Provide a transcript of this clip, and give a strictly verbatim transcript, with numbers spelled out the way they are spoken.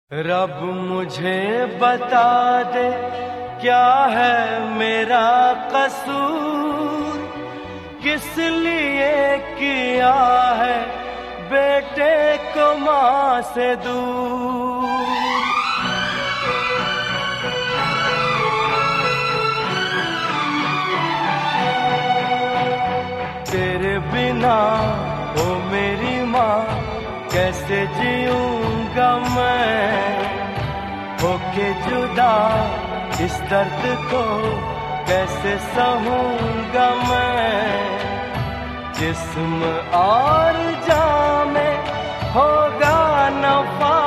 रब मुझे बता दे क्या है मेरा कसूर, किस लिए किया है बेटे को माँ से दूर। तेरे बिना ओ मेरी माँ कैसे जीऊंगा मैं, होके जुदा इस दर्द को कैसे सहूंगा मैं। जिस्म और जान में होगा नफा